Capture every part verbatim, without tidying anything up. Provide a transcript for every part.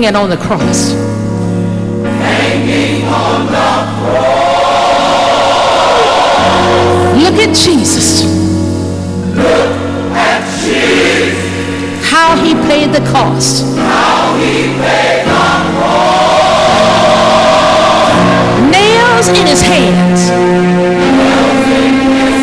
hanging on the cross. Hanging on the cross. Look at Jesus. Look at Jesus. How he paid the cost. How he paid the cost. Nails in his hands. Nails in his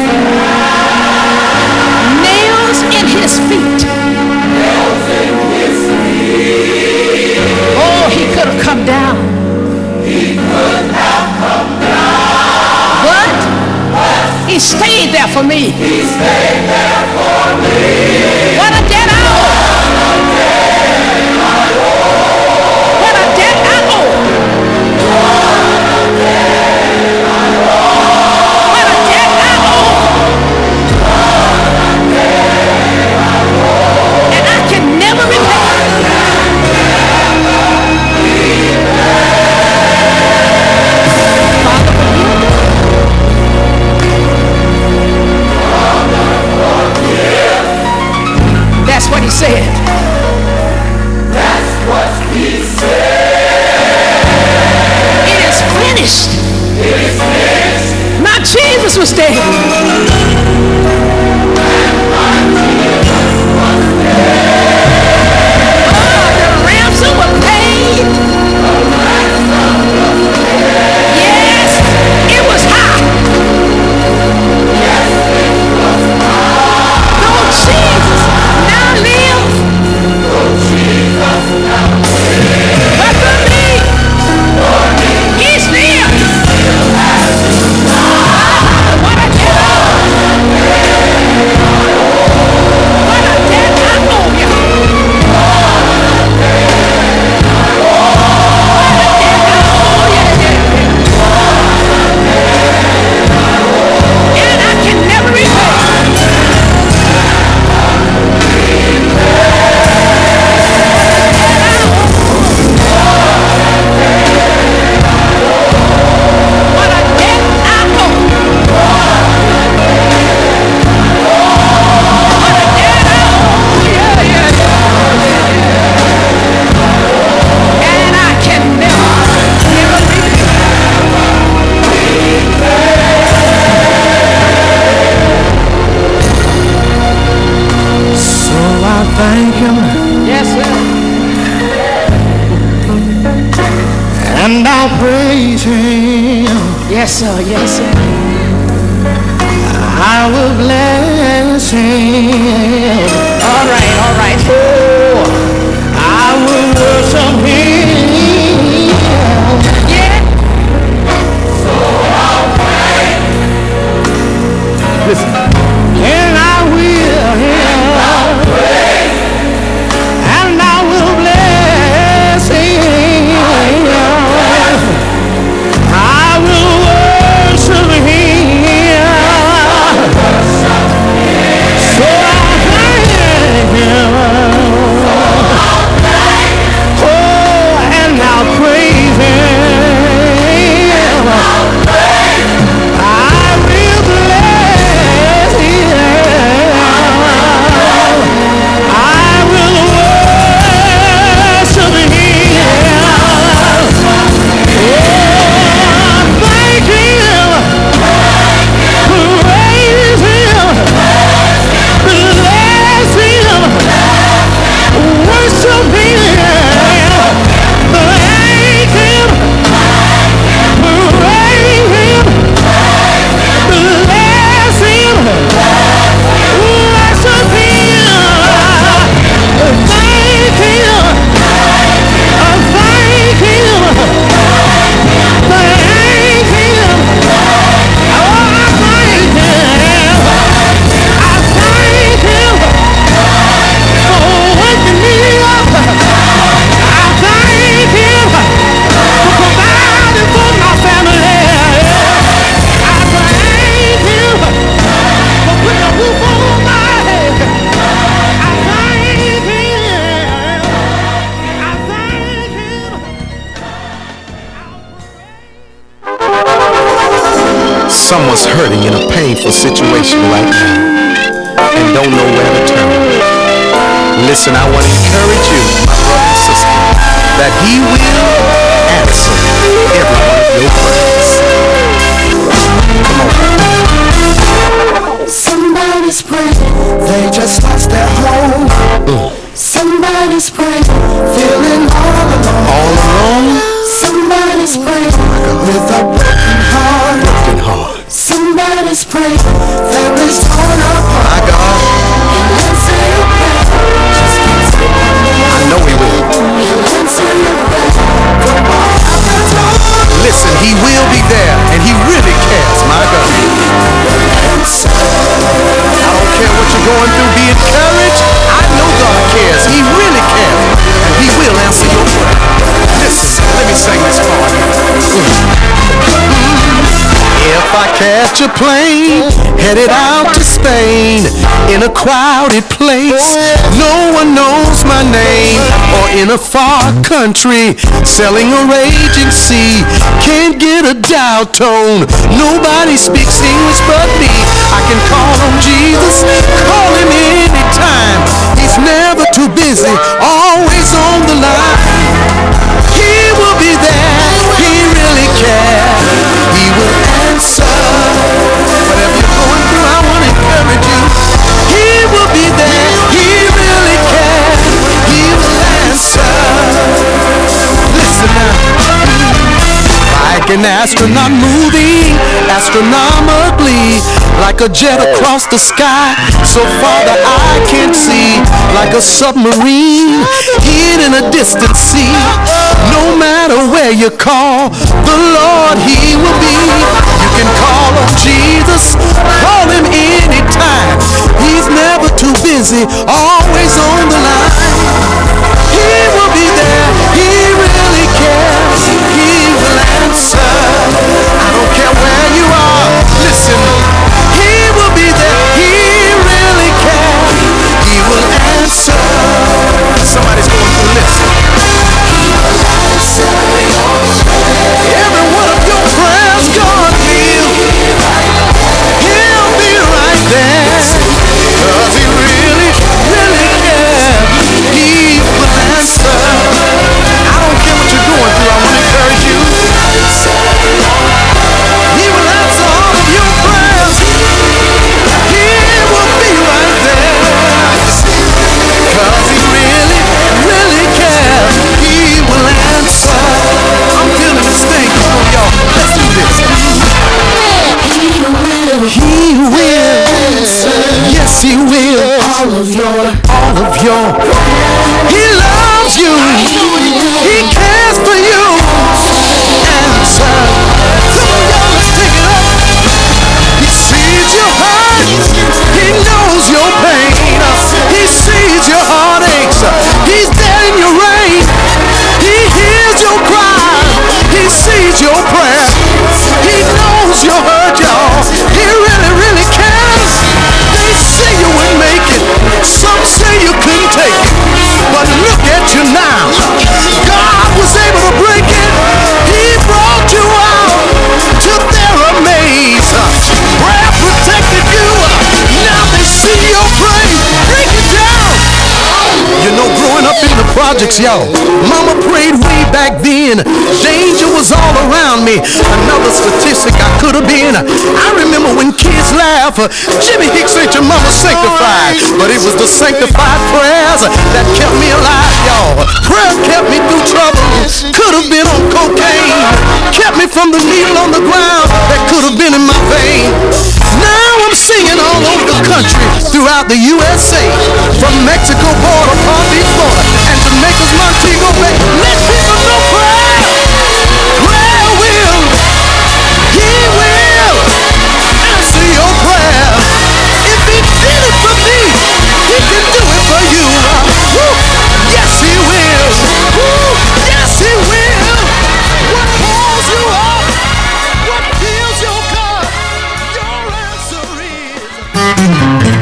hands. Nails in his feet. Nails in his feet. Oh, he could have come down. He could have come down. But he stayed there for me. He stayed there for me. What a debt I owe. What a debt I owe. What a debt I owe. And I can never repay. Father, forgive me. That's what he said. That's what he said. It is finished. It is finished. My Jesus was dead. Oh, the ransom was paid. Yes, it was high. Though Jesus now lives. But for me, he still. What a debt. What a debt I owe you. And I can never repay. What a debt I owe. What a debt I owe. Yeah, yeah, yeah. And I can never, never repay. So I thank him Yes, sir. and I'll praise him. Yes, sir. Yes, sir. I will bless him. All right, all right. Oh, I will worship him. Yeah. Listen. And I will, and I will bless him. I will worship him. So I'll thank him. Oh, and I'll praise him. I will bless him. I will worship him. Oh, thank him. Praise him. Bless him. Worship him. Thank him. Praise him. Bless him. Worship him. Thank him. Thank him. Thank him. Oh, I thank him. I thank him for waking me up. I thank him for providing for my family. I thank him for putting a roof over my head. I thank him. I thank him. Someone's hurting in a painful situation right now and don't know where to turn. Listen, I want to encourage you, my brother and sister. that he will answer every one of your prayers. Come on. Somebody's praying, they just lost their home. Mm. Somebody's praying, feeling all alone. All alone? Somebody's praying with a broken heart. Broken heart. Somebody's praying, families torn apart. My God. He'll answer your prayer. Just keep taking me. I know he will. He'll answer your prayer. From all I've been told. Listen, he will be there, and he really cares. My God. I don't care what you're going through. Be encouraged. I know God cares. He really cares, and he will answer your prayer. Listen, let me sing this for you. If I catch a plane headed out to Spain in a crowded place, no one knows my name, or in a far country selling a raging sea, can't get a dial tone, nobody speaks English but me. I can call on Jesus, call him anytime. He's never too busy, always on the line. He will be there, he really cares. He will answer whatever you're going through. I want to encourage you. He will be there. He really cares. He will answer. Listen now. Like an astronaut moving astronomically, like a jet across the sky, so far that I can't see, like a submarine hid in a distant sea. No matter where you call, the Lord, he will be. You can call on Jesus, call him anytime. He's never too busy, always on the line. He will be there, he really cares. He will answer. I don't care where you are, listen. He will be there, he really cares. He will answer. Somebody's going through, listen. Every one of your prayers, God will. He'll be right there. Cause he really, really cares. He will answer. I don't care what you're going through, I want to encourage you. He will answer all of your prayers. He will be right there. Cause he really, really cares. He will answer. I'm feeling this thing. Come on, y'all. Let's do this. He will answer. Yes, he will. All of your, all of your. He loves you. He cares for you. Answer. Come on, y'all. Let's take it up. He sees your heart. He knows your pain. He sees your heartaches. He's there in your rain. He hears your cry. He sees your prayer. He knows your hurt, y'all. He really, really cares. They say you wouldn't make it. Some say you couldn't take it. But look at you now. God was able to break it. He brought you out to their amaze. Prayer protected you. Now they see your praise. Break it down. You know, growing up in the projects, y'all, mama prayed way back then. Danger was all around me. Another statistic I could have been. I remember when kids laugh, uh, Jimmy Hicks ain't your mama sanctified. But it was the sanctified prayers that kept me alive, y'all. Prayer kept me through trouble. Could have been on cocaine. Kept me from the needle on the ground that could have been in my vein. Now I'm singing all over the country, throughout the U S A, from Mexico border, Palm Beach, Florida, and Jamaica's Montego Bay. Let people know prayer, prayer will, he will answer your prayer. If he did it for me, he can do it for you. Woo. Yes, he will. Woo. Yes, he will. What pulls you up? What fills your cup? Your answer is.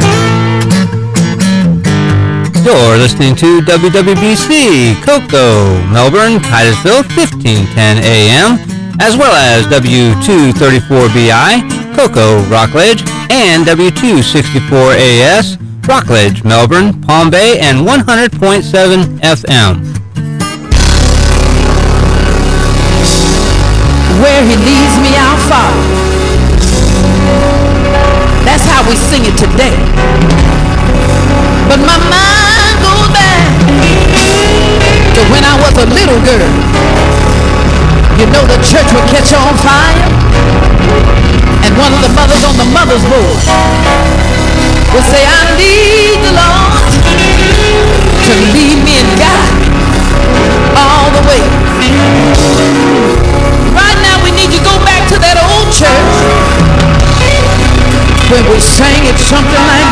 You're listening to W W B C, Cocoa, Melbourne, Titusville, fifteen ten A M, as well as W two thirty-four B I, Cocoa, Rockledge, and W two sixty-four A S, Rockledge, Melbourne, Palm Bay, and one hundred point seven F M. where he leads me, I'll follow. That's how we sing it today. But my mind goes back to when I was a little girl. You know the church would catch on fire, and one of the mothers on the mother's board would say, I need the Lord to lead me and guide me all the way. Right now we need to go back to that old church when we sang it something like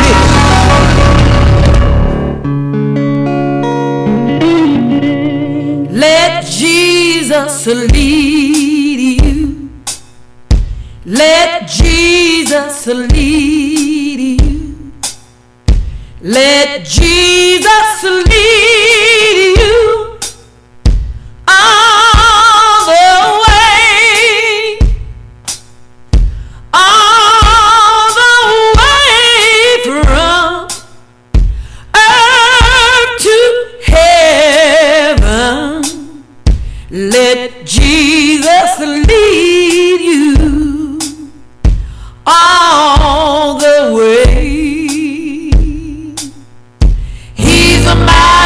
this. Let Jesus lead you. Let Jesus lead you. Let Jesus lead you all the way, all the way from earth to heaven. Let Jesus lead you all the way. He's a mighty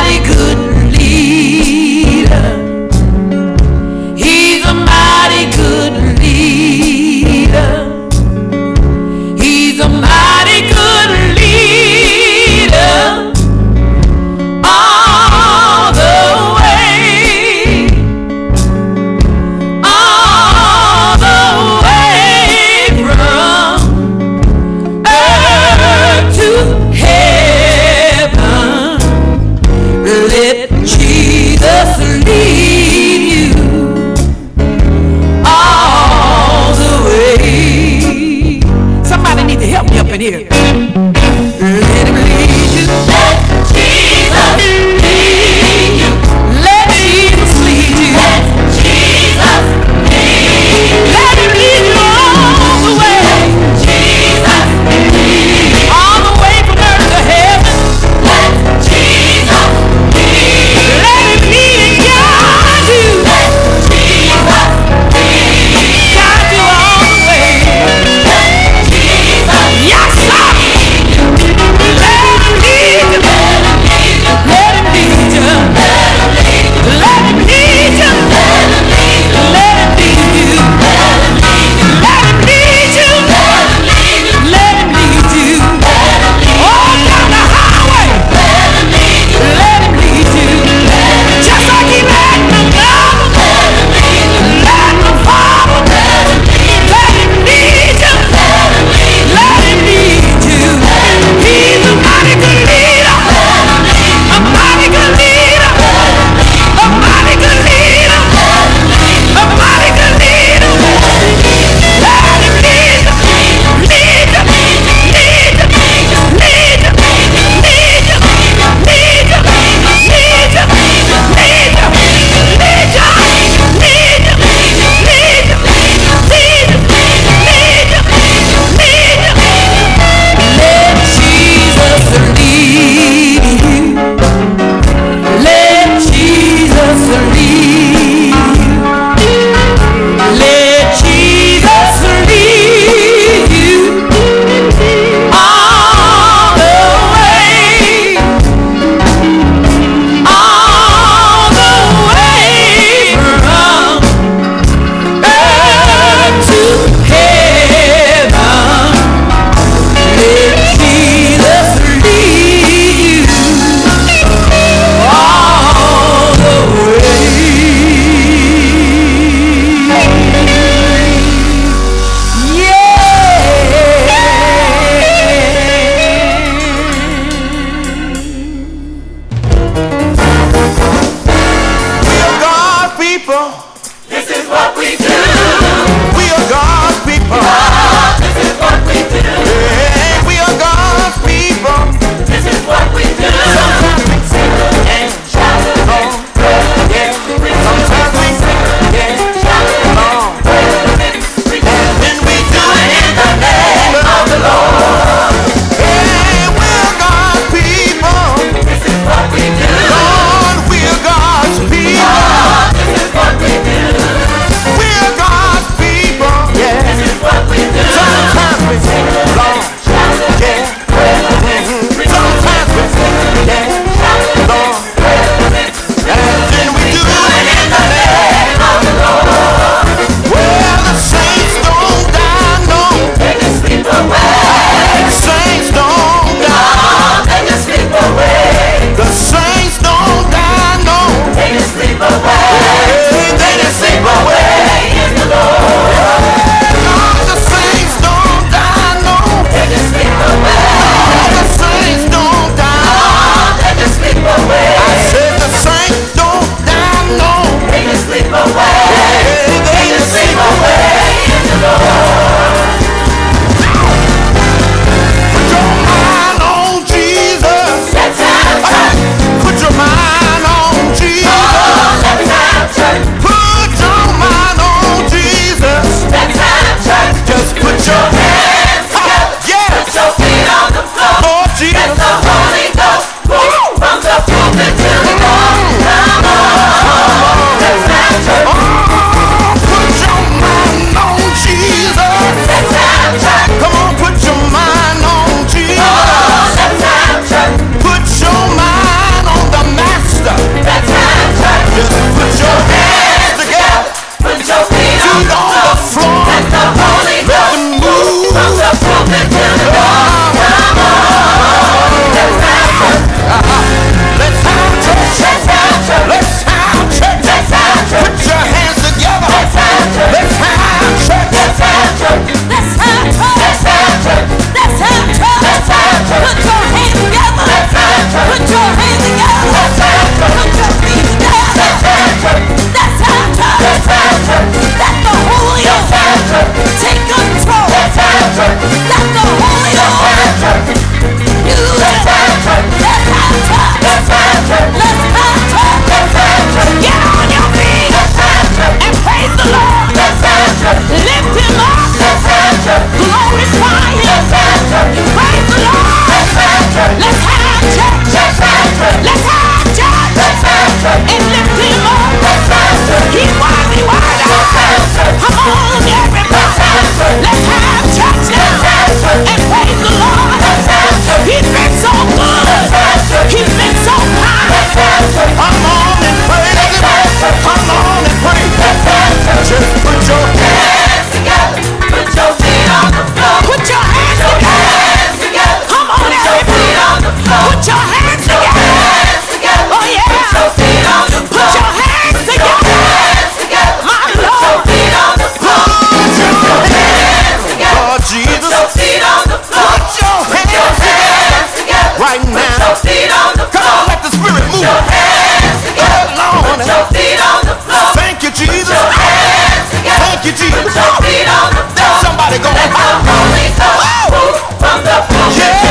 Let's have church. Let's have church. And lift him up. Let's have church. He's worthy, worthy. Let's have church. Come on, everybody. Let's have church. Let's have church now. Let's have church. And praise the Lord. Let's have church. He's been so good. Let's have church. He's been so kind. Let's have church. Come on and praise Him. Come on and praise Him. Let's have church. Just put your hands together. Put your feet on the floor. Put your hands together. Come on, everybody. Put your hands together. Oh yeah. Put your feet on the floor. Put your hands together. My Lord. Put your hands together. Lord Jesus. Put your feet on the floor. Put your hands together. Right now. Put your feet on the floor. Come on, let the Spirit move. Put your hands together. Put your feet on the floor. Thank you, Jesus. Put your hands together. Thank you, Jesus. Put your feet on the floor. Somebody go. Let the Holy Ghost move from the floor. Yeah.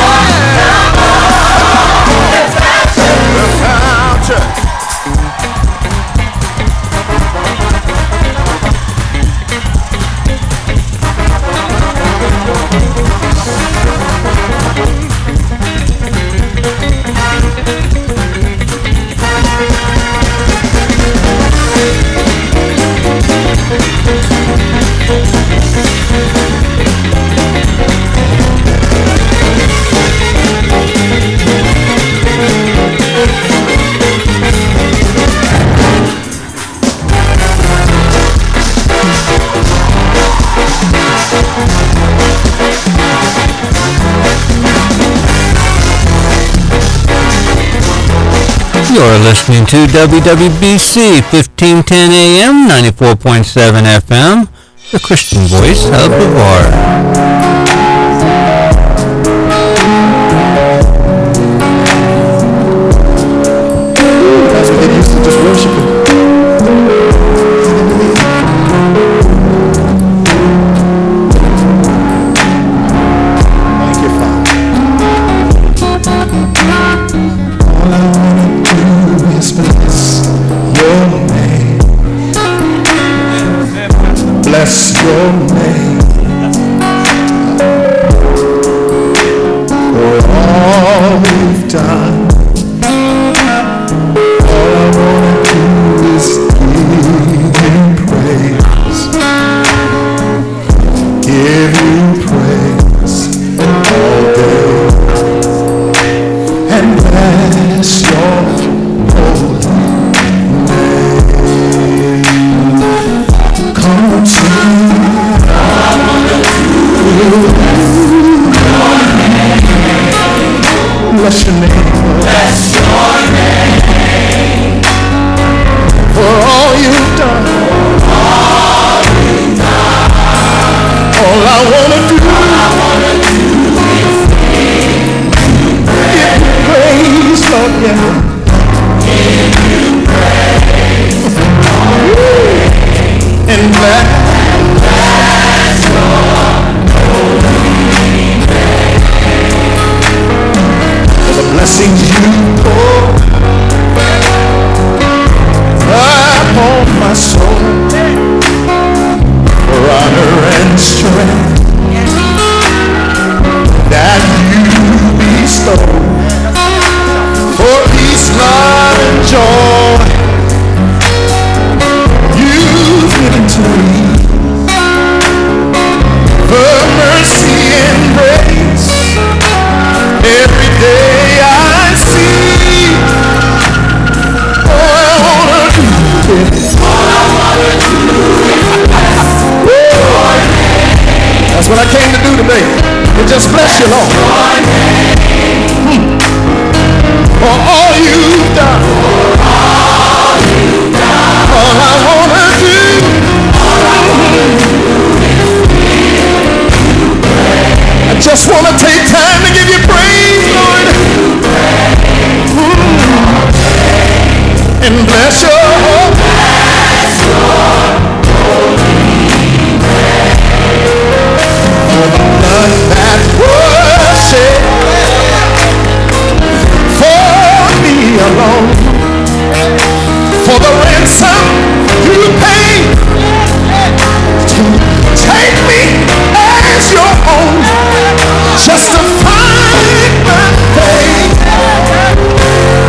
Let's have church. Let's have church. You're listening to W W B C fifteen ten A M, ninety-four point seven F M, the Christian voice of Brevard. That's what they used to just worship Him. Thank you, Father. All I want to do is bless Your name. Bless Your name. For all we've done. All I want to do is give You praise. Give You praise all day. And bless Your holy name. Come on, sing. All I want to do is bless Your name. Bless Your name. For all You've done. All You've done. All I want to do. All I want to do is give You praise, Lord, yeah. Give You praise. And bless. Bless Your holy name. For the blessings You pour upon my soul, for honor and strength that You bestow, for peace, love, and joy You've given to me, for mercy and grace every day I see. All I wanna do is, all I wanna do is bless Your name. That's what I came to do today. To just bless You, Lord. Hmm. For all You've done. For all You've done. All I wanna do. All I wanna do is give You praise. I just wanna take time to give You praise, Lord. Hmm. And bless Your holy name. For the blood that was shed for me alone, for the ransom You paid to take me as Your own, justify my faith.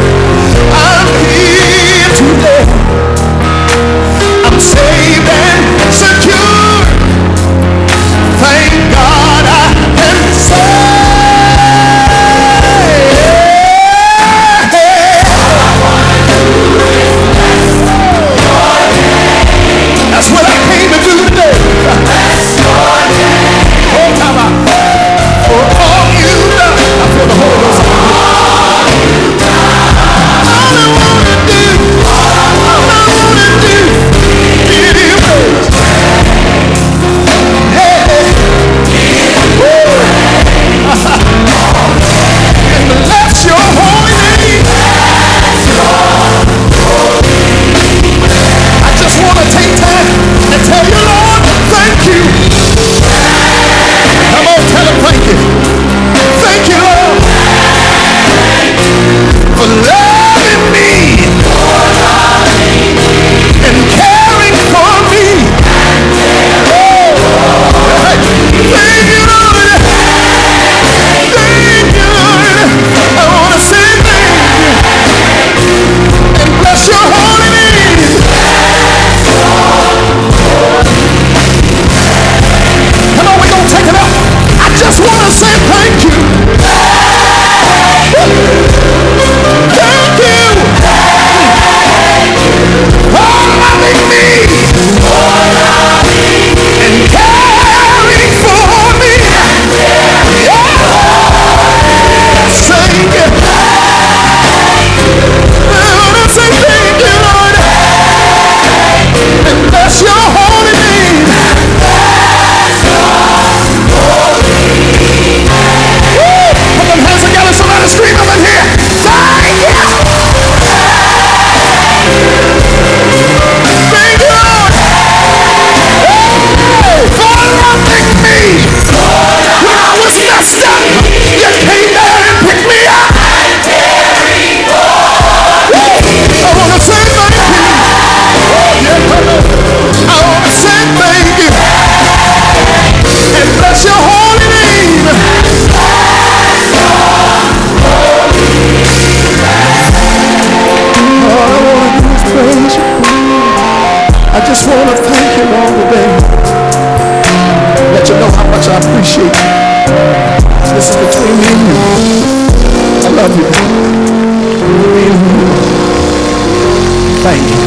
much I appreciate you. This is between me and you. I love you. Me and you. Thank you.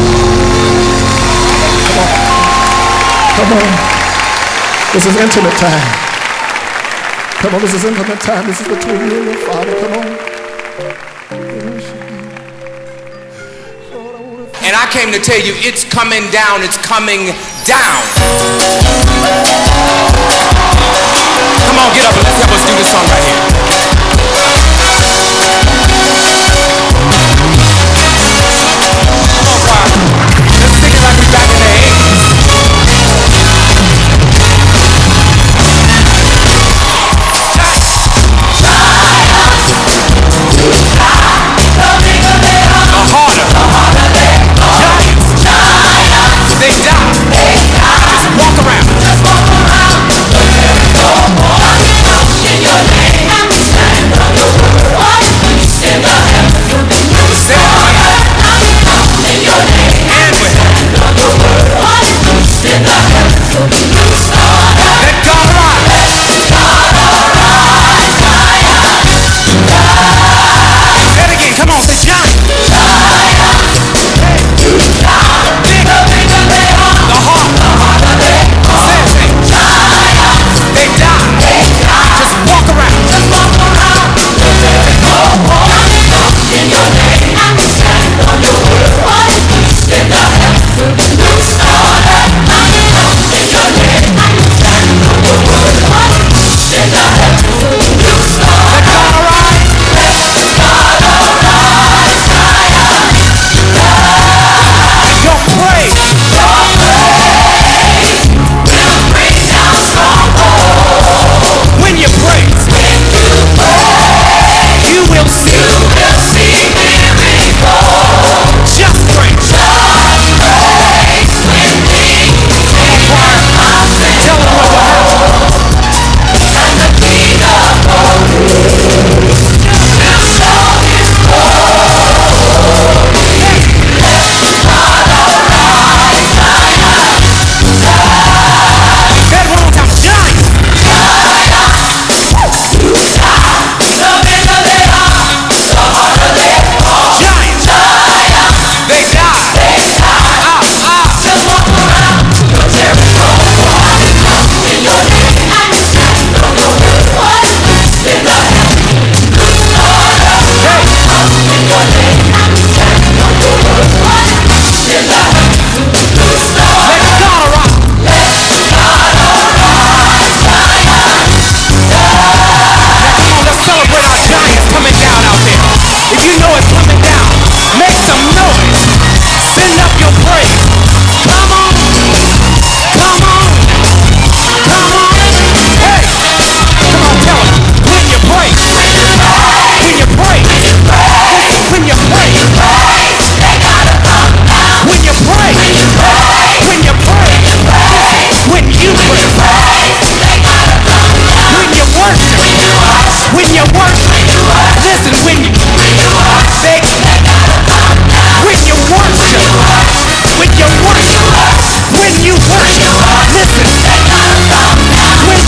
Come on. Come on. This is intimate time. Come on, this is intimate time. This is between you and your Father. Come on. And I came to tell you, it's coming down, it's coming down. Come on, get up and let's help us do this song right here. Come on, choir. Let's sing it like we back in the eighties. They die. They die. Just walk around. Just walk around. In your name, I'm standing on your word. What peace in the heavens will be loose. In your name, I'm standing on your word. What peace in the heavens will be loose. Let God arise. Let God arise. Zion. Say it again. Come on. Say Zion. Zion. Hey. Zion. Big. The heart, the heart of it. They die. They die. Just walk around. Just walk around. In your name, I'm standing on your word. What peace in the heavens will be loose. In your name, I'm standing on your word. What peace in the heavens will be loose. Let God arise. Let God arise. Zion. Your praise. When you praise, when you praise, you will see, you will see miracles. Just praise, just praise. When things seem impossible, tell them what will happen. And the King of glory will show His glory. Let God arise, Zion, Zion. Say it one more time, Zion. They die. They die. Ah, ah. Just walk around your territory. In your name, I'm standing on your word. What peace in the heavens. Hey. In your name, I'm standing on your word. What peace in the heavens. Let God arise. Let God arise. Zion. Now come on, let's celebrate our giants coming down out there. If you know it's coming down, make some noise. Send up your praise. Come on. Come on. Come on. Hey. Come on, tell them. When you praise. When you praise. When you praise. When you praise.